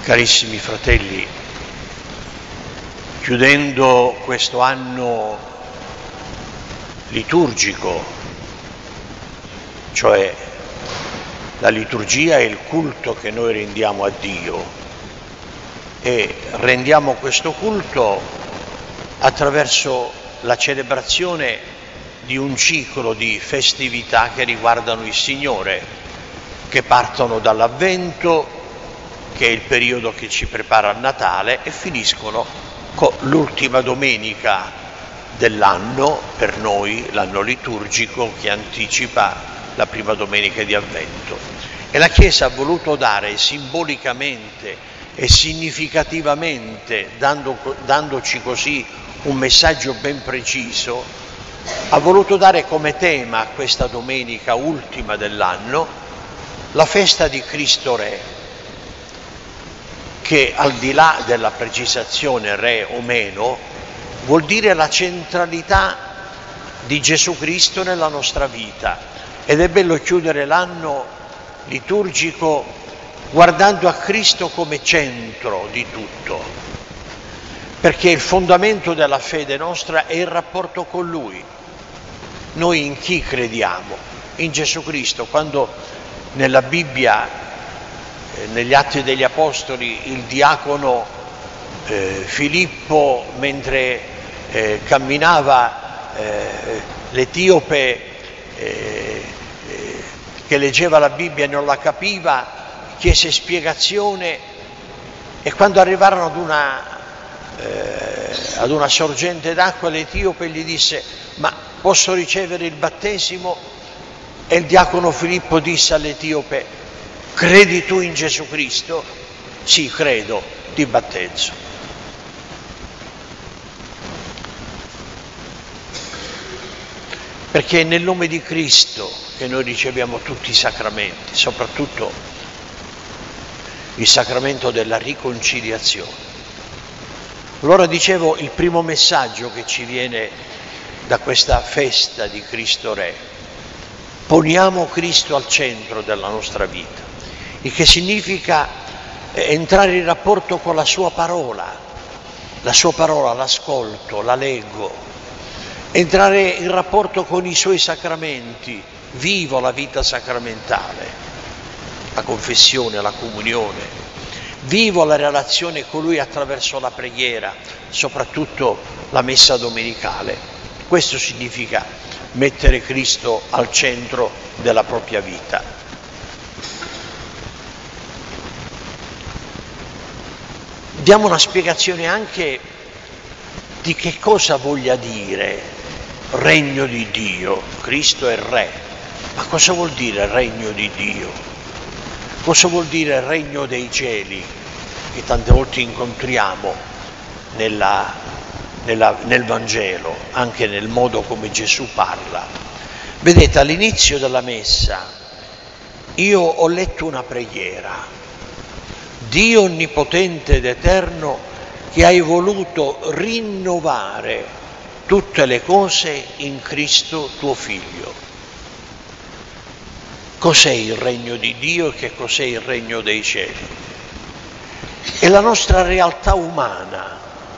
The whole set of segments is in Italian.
Carissimi fratelli, chiudendo questo anno liturgico, cioè la liturgia è il culto che noi rendiamo a Dio, e rendiamo questo culto attraverso la celebrazione di un ciclo di festività che riguardano il Signore, che partono dall'Avvento, che è il periodo che ci prepara al Natale, e finiscono con l'ultima domenica dell'anno, per noi l'anno liturgico, che anticipa la prima domenica di Avvento. E la Chiesa ha voluto dare simbolicamente e significativamente, dandoci così un messaggio ben preciso, ha voluto dare come tema a questa domenica ultima dell'anno la festa di Cristo Re, che al di là della precisazione re o meno vuol dire la centralità di Gesù Cristo nella nostra vita. Ed è bello chiudere l'anno liturgico guardando a Cristo come centro di tutto, perché il fondamento della fede nostra è il rapporto con Lui. Noi in chi crediamo? In Gesù Cristo. Quando nella Bibbia, negli Atti degli Apostoli, il diacono Filippo, mentre camminava, l'etiope che leggeva la Bibbia e non la capiva, chiese spiegazione, e quando arrivarono ad una sorgente d'acqua, l'etiope gli disse: ma posso ricevere il battesimo? E il diacono Filippo disse all'etiope: credi tu in Gesù Cristo? Sì, credo, ti battezzo. Perché è nel nome di Cristo che noi riceviamo tutti i sacramenti, soprattutto il sacramento della riconciliazione. Allora dicevo, il primo messaggio che ci viene da questa festa di Cristo Re: poniamo Cristo al centro della nostra vita, il che significa entrare in rapporto con la sua parola, l'ascolto, la leggo, entrare in rapporto con i suoi sacramenti, vivo la vita sacramentale, la confessione, la comunione, vivo la relazione con Lui attraverso la preghiera, soprattutto la messa domenicale. Questo significa mettere Cristo al centro della propria vita. Diamo una spiegazione anche di che cosa voglia dire regno di Dio. Cristo è Re, ma cosa vuol dire regno di Dio? Cosa vuol dire regno dei cieli, che tante volte incontriamo nel Vangelo, anche nel modo come Gesù parla? Vedete, all'inizio della messa io ho letto una preghiera: Dio onnipotente ed eterno, che hai voluto rinnovare tutte le cose in Cristo tuo Figlio. Cos'è il regno di Dio e che cos'è il regno dei cieli? È la nostra realtà umana,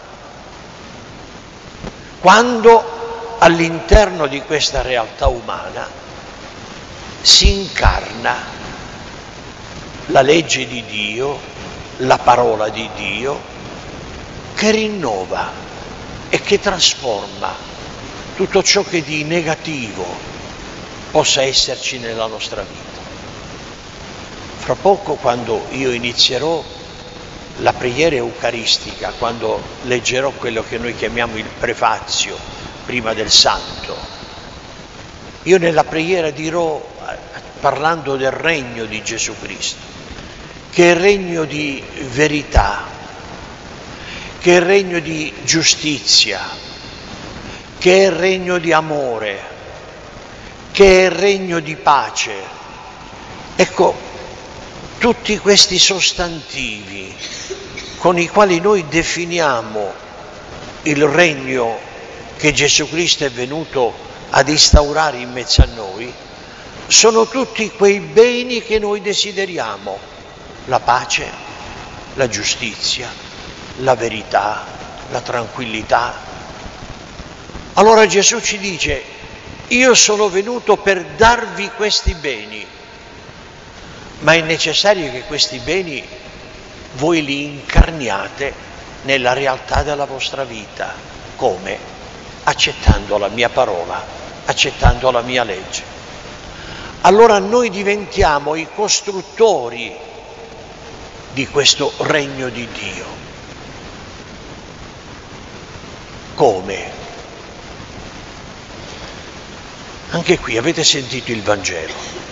quando all'interno di questa realtà umana si incarna la legge di Dio, la parola di Dio, che rinnova e che trasforma tutto ciò che di negativo possa esserci nella nostra vita. Fra poco, quando io inizierò la preghiera eucaristica, quando leggerò quello che noi chiamiamo il prefazio prima del santo, io nella preghiera dirò, parlando del regno di Gesù Cristo, che è il regno di verità, che è il regno di giustizia, che è il regno di amore, che è il regno di pace. Ecco, tutti questi sostantivi con i quali noi definiamo il regno che Gesù Cristo è venuto ad instaurare in mezzo a noi, sono tutti quei beni che noi desideriamo: la pace, la giustizia, la verità, la tranquillità. Allora Gesù ci dice: io sono venuto per darvi questi beni, ma è necessario che questi beni voi li incarniate nella realtà della vostra vita. Come? Accettando la mia parola, accettando la mia legge. Allora noi diventiamo i costruttori di questo regno di Dio. Come? Anche qui avete sentito il Vangelo.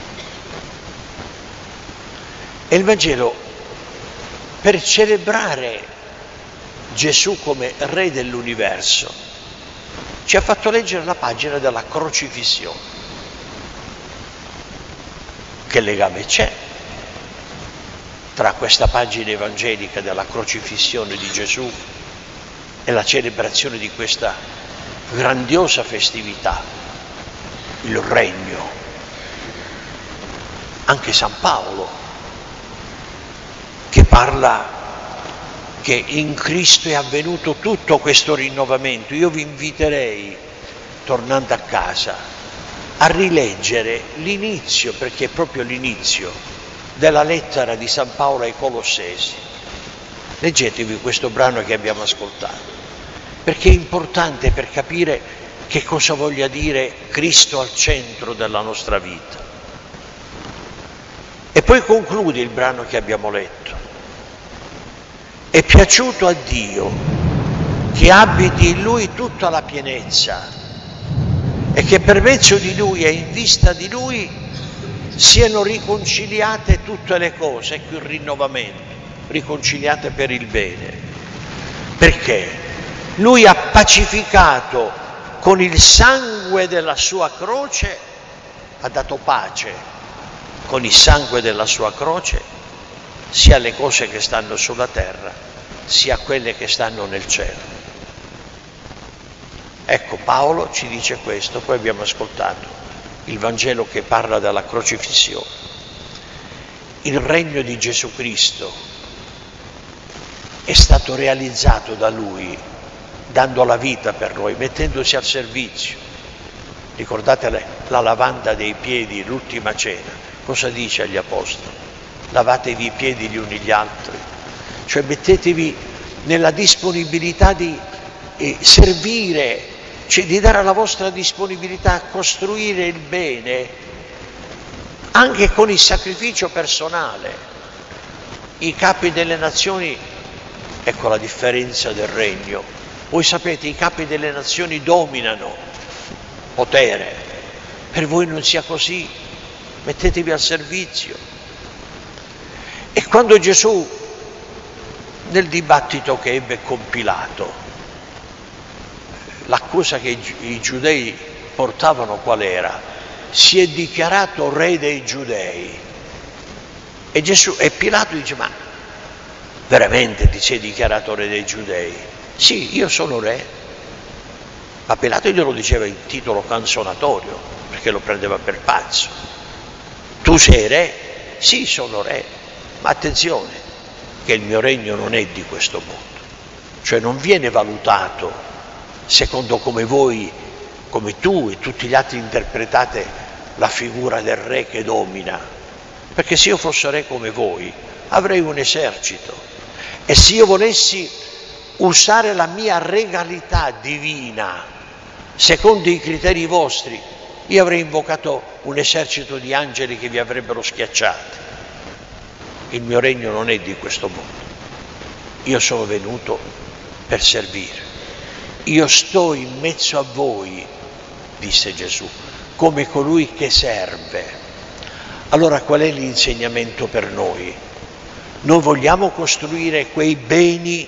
E il Vangelo, per celebrare Gesù come Re dell'universo, ci ha fatto leggere la pagina della crocifissione. Che legame c'è tra questa pagina evangelica della crocifissione di Gesù e la celebrazione di questa grandiosa festività, il regno? Anche San Paolo, che parla che in Cristo è avvenuto tutto questo rinnovamento. Io vi inviterei, tornando a casa, a rileggere l'inizio, perché è proprio l'inizio della lettera di San Paolo ai Colossesi. Leggetevi questo brano che abbiamo ascoltato, perché è importante per capire che cosa voglia dire Cristo al centro della nostra vita. E poi conclude il brano che abbiamo letto: è piaciuto a Dio che abiti in Lui tutta la pienezza e che per mezzo di Lui e in vista di Lui siano riconciliate tutte le cose. Ecco il rinnovamento, riconciliate per il bene. Perché? Lui ha pacificato con il sangue della sua croce, ha dato pace con il sangue della sua croce, sia le cose che stanno sulla terra, sia quelle che stanno nel cielo. Ecco, Paolo ci dice questo, poi abbiamo ascoltato il Vangelo che parla della crocifissione. Il regno di Gesù Cristo è stato realizzato da Lui, dando la vita per noi, mettendosi al servizio. Ricordate la lavanda dei piedi, l'ultima cena, cosa dice agli apostoli? Lavatevi i piedi gli uni gli altri, cioè mettetevi nella disponibilità di servire, cioè di dare la vostra disponibilità a costruire il bene anche con il sacrificio personale. I capi delle nazioni, ecco la differenza del regno, voi sapete, i capi delle nazioni dominano potere, per voi non sia così, mettetevi al servizio. E quando Gesù, nel dibattito che ebbe con Pilato, l'accusa che i giudei portavano qual era? Si è dichiarato re dei giudei. E Pilato dice: ma veramente ti sei dichiarato re dei giudei? Sì, io sono re. Ma Pilato glielo diceva in titolo canzonatorio, perché lo prendeva per pazzo. Tu sei re? Sì, sono re. Ma attenzione, che il mio regno non è di questo mondo, cioè non viene valutato secondo come voi, come tu e tutti gli altri interpretate la figura del re che domina, perché se io fossi re come voi avrei un esercito, e se io volessi usare la mia regalità divina secondo i criteri vostri, io avrei invocato un esercito di angeli che vi avrebbero schiacciati. Il mio regno non è di questo mondo. Io sono venuto per servire. Io sto in mezzo a voi, disse Gesù, come colui che serve. Allora qual è l'insegnamento per noi? Noi vogliamo costruire quei beni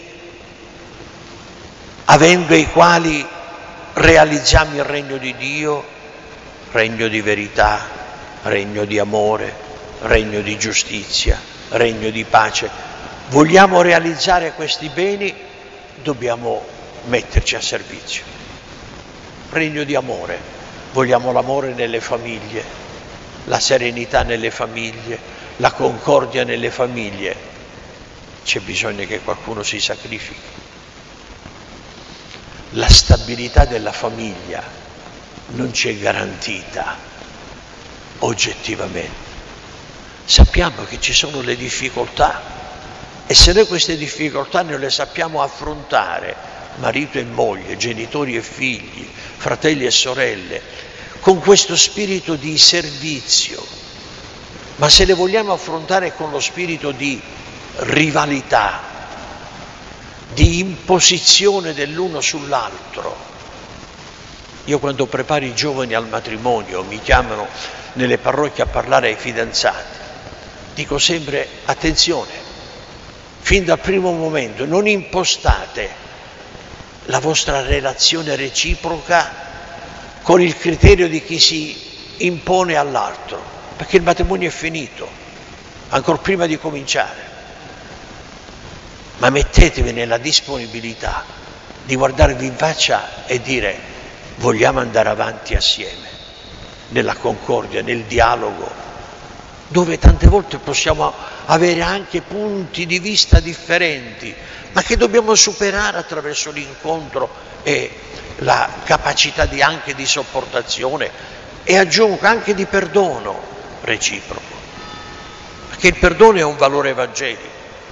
avendo i quali realizziamo il regno di Dio, regno di verità, regno di amore, regno di giustizia, regno di pace. Vogliamo realizzare questi beni, dobbiamo metterci a servizio. Regno di amore, vogliamo l'amore nelle famiglie, la serenità nelle famiglie, la concordia nelle famiglie. c'è bisogno che qualcuno si sacrifichi. La stabilità della famiglia non ci è garantita oggettivamente. Sappiamo che ci sono le difficoltà e se noi queste difficoltà non le sappiamo affrontare, marito e moglie, genitori e figli, fratelli e sorelle, con questo spirito di servizio, ma se le vogliamo affrontare con lo spirito di rivalità, di imposizione dell'uno sull'altro. Io quando preparo i giovani al matrimonio, mi chiamano nelle parrocchie a parlare ai fidanzati, dico sempre attenzione, fin dal primo momento non impostate la vostra relazione reciproca con il criterio di chi si impone all'altro, perché il matrimonio è finito, ancora prima di cominciare. Ma mettetevi nella disponibilità di guardarvi in faccia e dire vogliamo andare avanti assieme, nella concordia, nel dialogo, dove tante volte possiamo avere anche punti di vista differenti, ma che dobbiamo superare attraverso l'incontro e la capacità anche di sopportazione e aggiungo anche di perdono reciproco, perché il perdono è un valore evangelico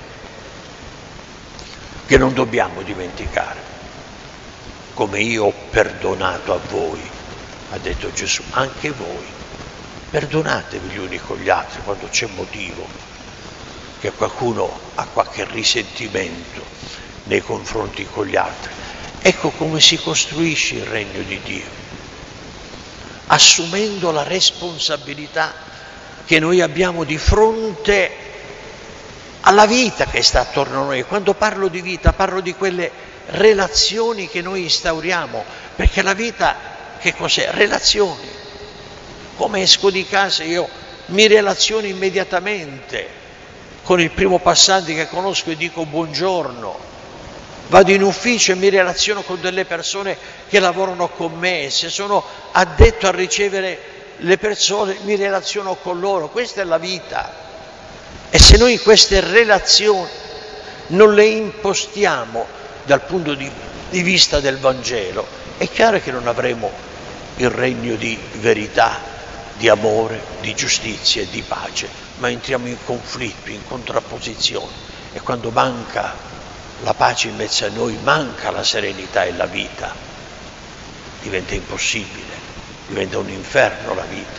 che non dobbiamo dimenticare. Come io ho perdonato a voi, ha detto Gesù, anche voi perdonatevi gli uni con gli altri quando c'è motivo che qualcuno ha qualche risentimento nei confronti con gli altri. Ecco come si costruisce il regno di Dio, assumendo la responsabilità che noi abbiamo di fronte alla vita che sta attorno a noi. Quando parlo di vita parlo di quelle relazioni che noi instauriamo, perché la vita che cos'è? Relazioni. Come esco di casa io mi relaziono immediatamente con il primo passante che conosco e dico buongiorno, vado in ufficio e mi relaziono con delle persone che lavorano con me, se sono addetto a ricevere le persone mi relaziono con loro, questa è la vita. E se noi queste relazioni non le impostiamo dal punto di vista del Vangelo, è chiaro che non avremo il regno di verità, di amore, di giustizia e di pace, ma entriamo in conflitto, in contrapposizione. E quando manca la pace in mezzo a noi, manca la serenità e la vita, diventa impossibile, diventa un inferno la vita.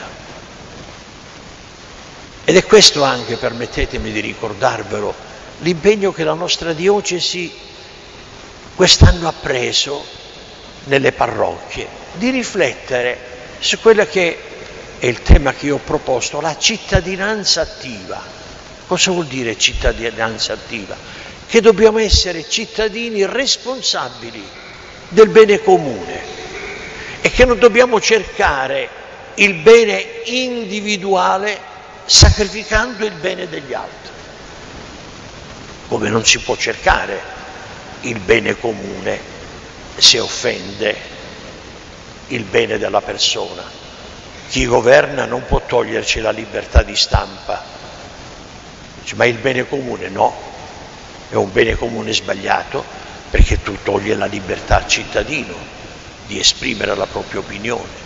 Ed è questo anche, permettetemi di ricordarvelo, l'impegno che la nostra diocesi quest'anno ha preso nelle parrocchie, di riflettere su quello che è il tema che io ho proposto, la cittadinanza attiva. Cosa vuol dire cittadinanza attiva? Che dobbiamo essere cittadini responsabili del bene comune e che non dobbiamo cercare il bene individuale sacrificando il bene degli altri, come non si può cercare il bene comune se offende il bene della persona. Chi governa non può toglierci la libertà di stampa, ma il bene comune no, è un bene comune sbagliato perché tu togli la libertà al cittadino di esprimere la propria opinione.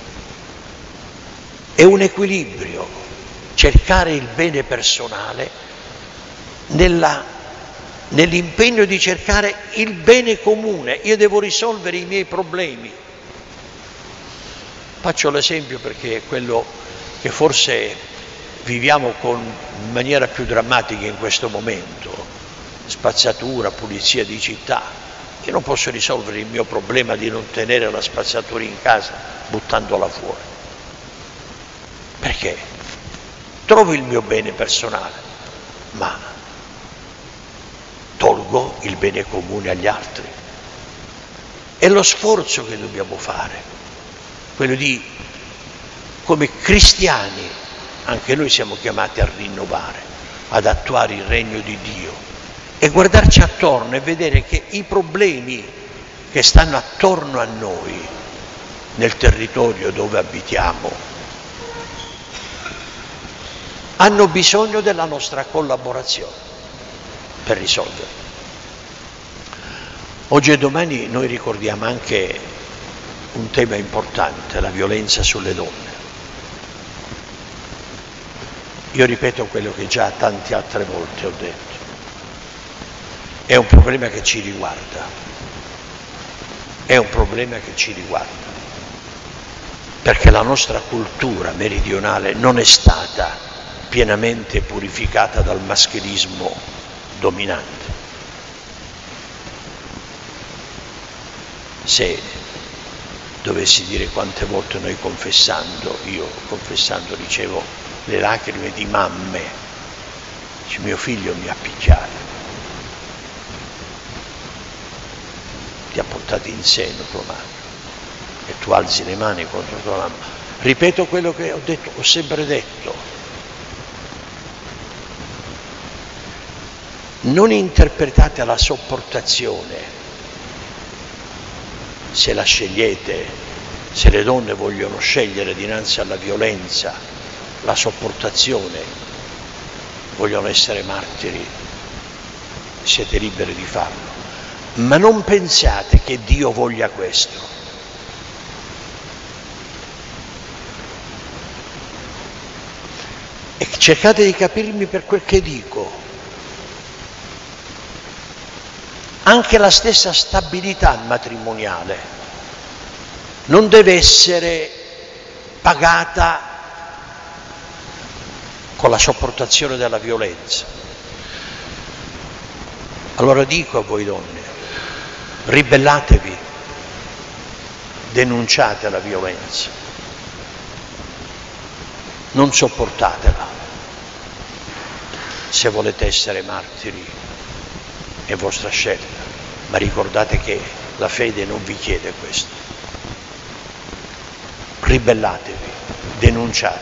È un equilibrio cercare il bene personale nell'impegno di cercare il bene comune. Io devo risolvere i miei problemi. Faccio l'esempio perché è quello che forse viviamo in maniera più drammatica in questo momento, spazzatura, pulizia di città. Io non posso risolvere il mio problema di non tenere la spazzatura in casa buttandola fuori. Perché? Trovo il mio bene personale, ma tolgo il bene comune agli altri. È lo sforzo che dobbiamo fare, quello di, come cristiani, anche noi siamo chiamati a rinnovare, ad attuare il regno di Dio e guardarci attorno e vedere che i problemi che stanno attorno a noi, nel territorio dove abitiamo, hanno bisogno della nostra collaborazione. per risolvere. Oggi e domani noi ricordiamo anche un tema importante, la violenza sulle donne. Io ripeto quello che già tante altre volte ho detto. È un problema che ci riguarda. È un problema che ci riguarda. Perché la nostra cultura meridionale non è stata pienamente purificata dal maschilismo dominante. Se dovessi dire quante volte noi io confessando ricevo le lacrime di mamme, dice mio figlio mi ha picchiato, ti ha portato in seno tua madre e tu alzi le mani contro tua mamma. Ripeto quello che ho detto, ho sempre detto. Non interpretate la sopportazione, se la scegliete, se le donne vogliono scegliere dinanzi alla violenza, la sopportazione, vogliono essere martiri, siete liberi di farlo. Ma non pensate che Dio voglia questo. E cercate di capirmi per quel che dico. Anche la stessa stabilità matrimoniale non deve essere pagata con la sopportazione della violenza. Allora dico a voi donne, ribellatevi, denunciate la violenza, non sopportatela. Se volete essere martiri è vostra scelta, ma ricordate che la fede non vi chiede questo. Ribellatevi, denunciate,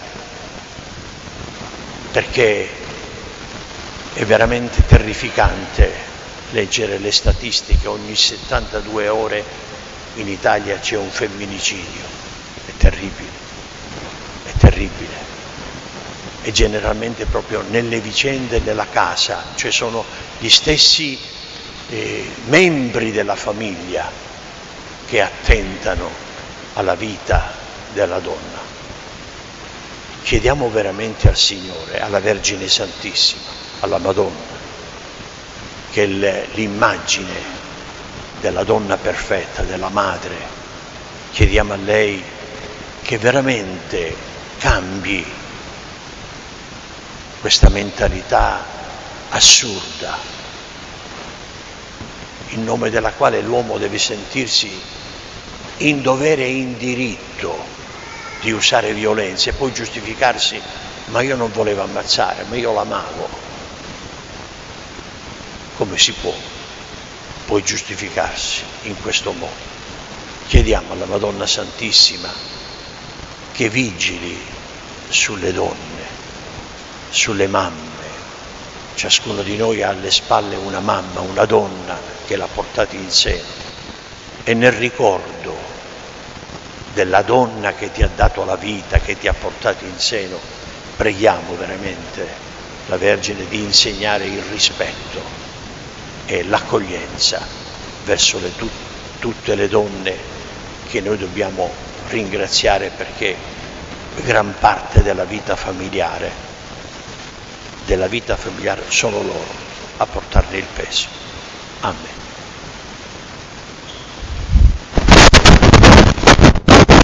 perché è veramente terrificante leggere le statistiche, ogni 72 ore in Italia c'è un femminicidio, è terribile, è terribile. E generalmente proprio nelle vicende della casa, cioè sono gli stessi membri della famiglia che attentano alla vita della donna. Chiediamo veramente al Signore, alla Vergine Santissima, alla Madonna, che è l'immagine della donna perfetta, della madre, chiediamo a lei che veramente cambi questa mentalità assurda, in nome della quale l'uomo deve sentirsi in dovere e in diritto di usare violenza e poi giustificarsi, ma io non volevo ammazzare, ma io l'amavo. Come si può poi giustificarsi in questo modo? Chiediamo alla Madonna Santissima che vigili sulle donne, sulle mamme. Ciascuno di noi ha alle spalle una mamma, una donna che l'ha portata in seno, e nel ricordo della donna che ti ha dato la vita, che ti ha portato in seno, preghiamo veramente la Vergine di insegnare il rispetto e l'accoglienza verso tutte le donne che noi dobbiamo ringraziare, perché gran parte della vita familiare sono loro a portarne il peso. Amen.